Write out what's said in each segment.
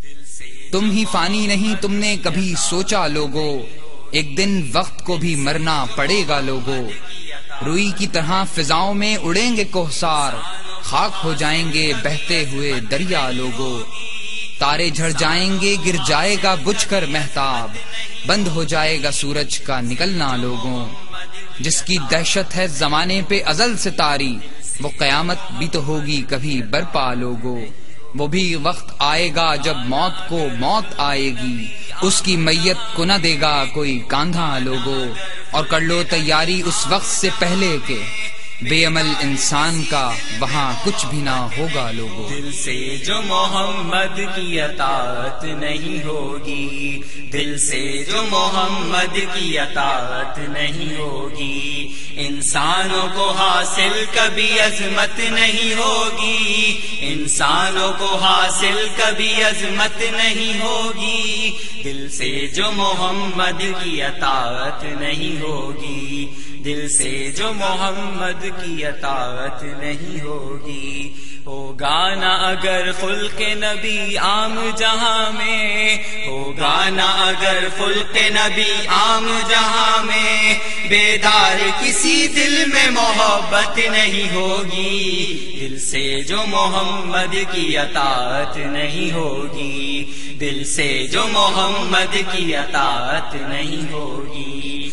تم ہی فانی نہیں تم نے کبھی سوچا لوگو، ایک دن وقت کو بھی مرنا پڑے گا لوگو۔ روئی کی طرح فضاؤں میں اڑیں گے کوہسار، خاک ہو جائیں گے بہتے ہوئے دریا لوگو۔ تارے جھڑ جائیں گے گر جائے گا بجھ کر مہتاب، بند ہو جائے گا سورج کا نکلنا لوگوں۔ جس کی دہشت ہے زمانے پہ ازل سے طاری، وہ قیامت بھی تو ہوگی کبھی برپا لوگوں۔ وہ بھی وقت آئے گا جب موت کو موت آئے گی، اس کی میت کو نہ دے گا کوئی کاندھا لوگوں۔ اور کر لو تیاری اس وقت سے پہلے کے، بے عمل انسان کا وہاں کچھ بھی نہ ہوگا لوگوں۔ دل سے جو محمد کی اطاعت نہیں ہوگی، دل سے جو محمد کی اطاعت نہیں ہوگی، انسانوں کو حاصل کبھی عظمت نہیں ہوگی، انسانوں کو حاصل کبھی عظمت نہیں ہوگی۔ دل سے جو محمد کی اطاعت نہیں ہوگی، دل سے جو محمد کی اطاعت نہیں ہوگی۔ ہوگا نہ اگر خلق نبی عام جہاں میں، ہوگا نہ اگر خلق نبی عام جہاں میں، بیدار کسی دل میں محبت نہیں ہوگی۔ دل سے جو محمد کی اطاعت نہیں ہوگی، دل سے جو محمد کی اطاعت نہیں ہوگی۔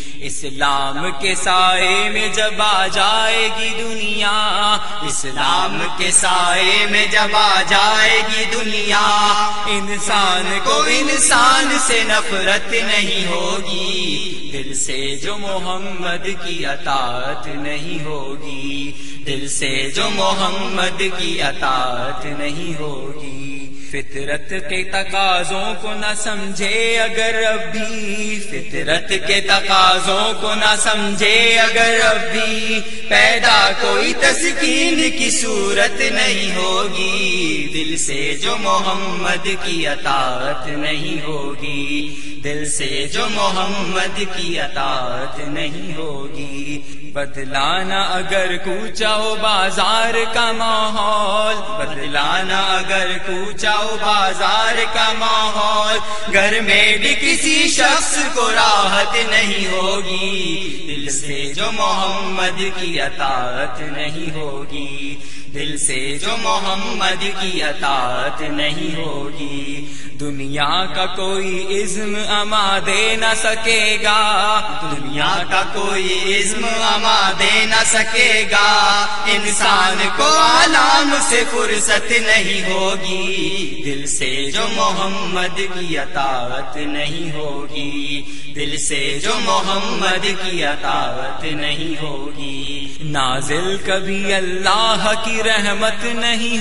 اسلام کے سائے میں جب آ جائے گی دنیا، اسلام کے سائے میں جب آ جائے گی دنیا، انسان کو انسان سے نفرت نہیں ہوگی۔ دل سے جو محمد کی اطاعت نہیں ہوگی، دل سے جو محمد کی اطاعت نہیں ہوگی۔ فطرت کے تقاضوں کو نہ سمجھے اگر اب بھی، فطرت کے تقاضوں کو نہ سمجھے اگر اب بھی، پیدا کوئی تسکین کی صورت نہیں ہوگی۔ دل سے جو محمد کی اطاعت نہیں ہوگی، دل سے جو محمد کی اطاعت نہیں ہوگی۔ بدلانا اگر کوچا و بازار کا ماحول، بدلانا اگر کوچا و بازار کا ماحول، گھر میں بھی کسی شخص کو راحت نہیں ہوگی۔ دل سے جو محمد کی اطاعت نہیں ہوگی، دل سے جو محمد کی اطاعت نہیں ہوگی۔ دنیا کا کوئی عزم اما دے نہ سکے گا، دنیا کا کوئی عزم اما دے نہ سکے گا، انسان کو عالم سے فرصت نہیں ہوگی۔ دل سے جو محمد کی اطاعت نہیں ہوگی، دل سے جو محمد کی اطاعت نہیں ہوگی۔ نازل کبھی اللہ کی رحمت نہیں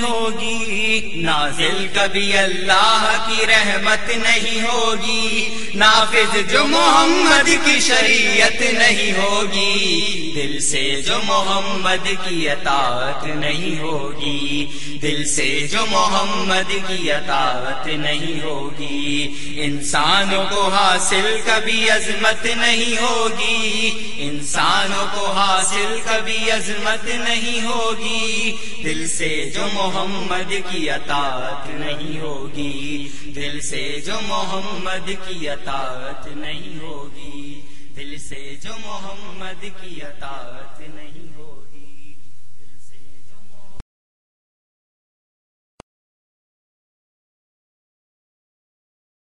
ہوگی، نازل کبھی اللہ کی رحمت نہیں ہوگی، نافذ جو محمد کی شریعت نہیں ہوگی۔ دل سے جو محمد کی اطاعت نہیں ہوگی، دل سے جو محمد کی اطاعت نہیں ہوگی، انسانوں کو حاصل کبھی عظمت نہیں ہوگی، انسانوں کو حاصل کبھی عظمت نہیں ہوگی۔ دل سے جو محمد کی اطاعت نہیں ہوگی، دل سے جو محمد کی اطاعت نہیں ہوگی، دل سے جو محمد کی اطاعت نہیں ہوگی۔